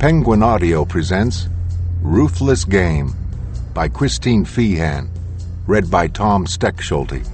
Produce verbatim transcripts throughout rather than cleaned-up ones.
Penguin Audio presents Ruthless Game by Christine Feehan, read by Tom Steckschulte.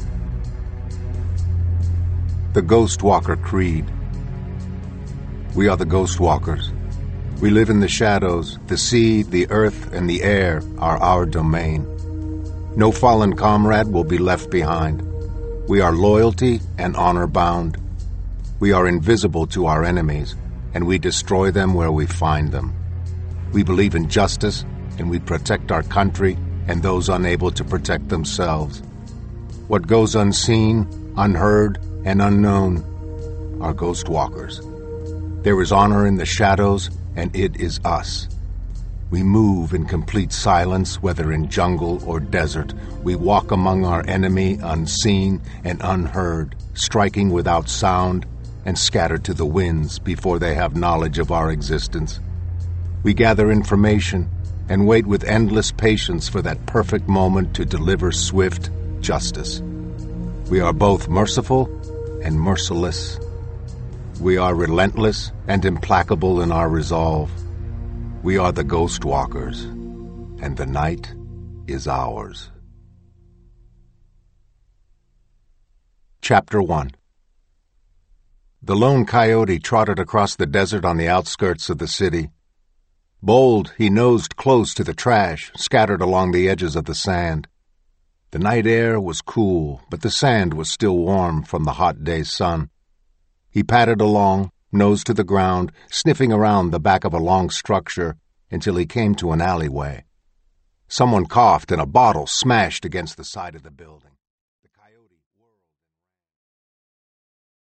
The Ghostwalker Creed. We are the Ghostwalkers. We live in the shadows. The sea, the earth, and the air are our domain. No fallen comrade will be left behind. We are loyalty and honor bound. We are invisible to our enemies, and we destroy them where we find them. We believe in justice, and we protect our country and those unable to protect themselves. What goes unseen, unheard, and unknown are Ghostwalkers. There is honor in the shadows, and it is us. We move in complete silence, whether in jungle or desert. We walk among our enemy unseen and unheard, striking without sound and scattered to the winds before they have knowledge of our existence. We gather information and wait with endless patience for that perfect moment to deliver swift justice. We are both merciful and merciless. We are relentless and implacable in our resolve. We are the Ghostwalkers, and the night is ours. Chapter one. The lone coyote trotted across the desert on the outskirts of the city. Bold, he nosed close to the trash scattered along the edges of the sand. The night air was cool, but the sand was still warm from the hot day's sun. He padded along, nose to the ground, sniffing around the back of a long structure until he came to an alleyway. Someone coughed and a bottle smashed against the side of the building.